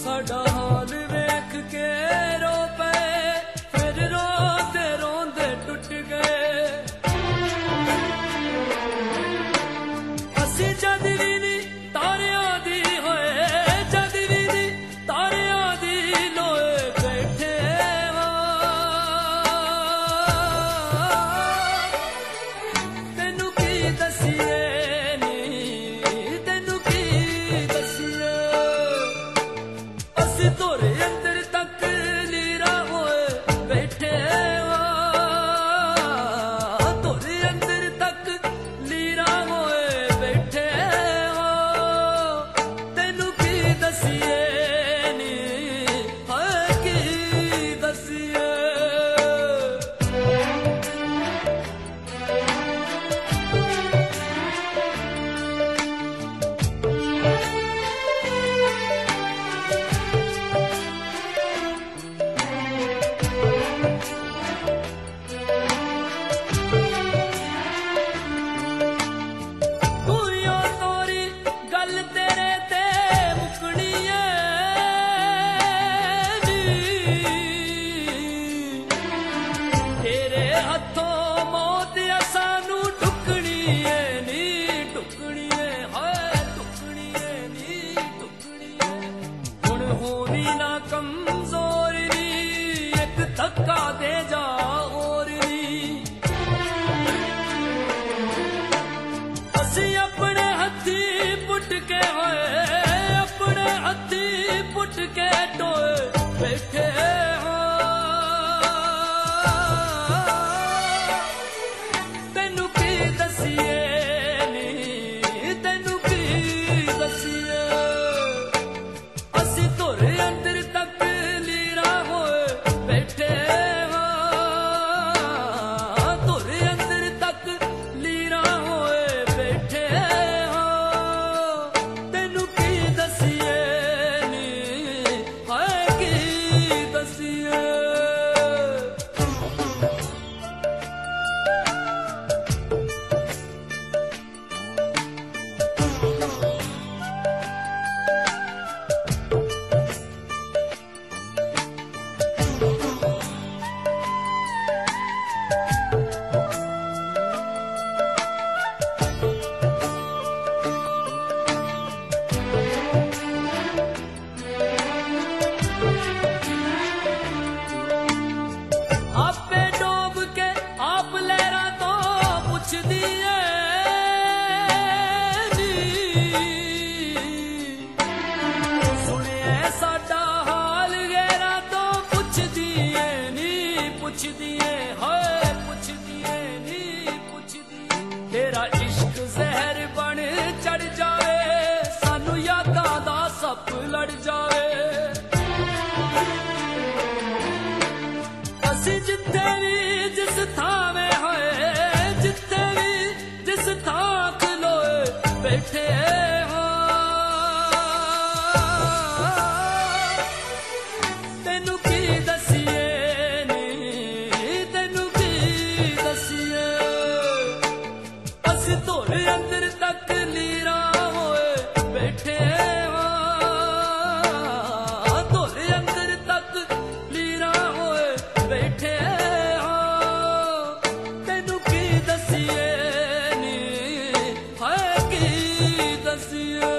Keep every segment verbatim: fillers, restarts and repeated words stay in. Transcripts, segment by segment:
साडा हाल वेख के रो पे, फिर रोंदे रोंदे टुट गए। असी जद भी नी तारियां दी होए, जद भी नी तारियां दी लोए बैठे वा। तेनू की दसीए नी, तेनू की दसीए, असी तोरे अंदर तक लीरा होए बैठे वा। तोरे अंदर तक लीरा होए बैठे वा। तेनू की दसीए नी, हाय की दसीए। पूरियों तोरी गल तेरे ते मुकनी ऐ नी, तेरे हथों मौत सानू ढुकनी है नी, ढुकनी है, हाय ढुकनी है नी, ढुकनी है। हुण होनी ना कमजोर नी, एक धक्का दे जा और नी। असी अपने हथी पुट के होए, अपने हथी पुट के टोए बैठे हाँ। तेनू की दसीए नी, तेनू की दसीए, असी तोरे अंदर तक लीरा होए बैठे हाँ। तोरे अंदर तक लीरा होए बैठे हाँ। तेनू की दसीए नी, हाय की दसीए। आपे डोब के आप लहरा तो पुछ दिए नी, सुनिए साडा हाल गहरा तो पुछ दिए नी, पुछ दिए, हाय पुछ दिए नी, पुछ दिए। तेरा इश्क जहर बन चढ़ जावे, सानू यादां दा सप लड़ जावे। असी जिथे भी जिस थावे होए, जिथे भी जिस थां खलोए बैठे हाँ। तेनू की दसीए नी, तेनू की दसीए, असी तोरे अंदर तक लीरा होए बैठे हाँ। तोरे अंदर तक लीरा होए बैठे हाँ। तेनू की दसीए नी, हाय की दसीए।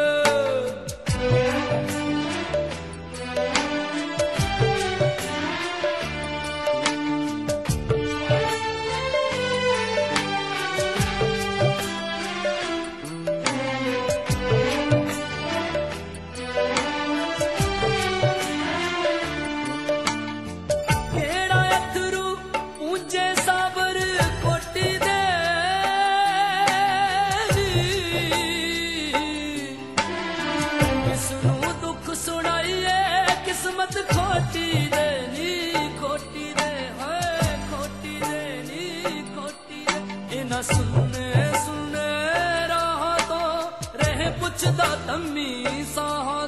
केड़ा अथरू पूंजे साबर कोटी दे नी, किसनू दुख सुनाइए किस्मत खोटी दे नी, खोटी दे, हाय खोटी दे नी, खोटी दे। इना सुनने सुनने राह तो रहे पुछदा तम्मी साह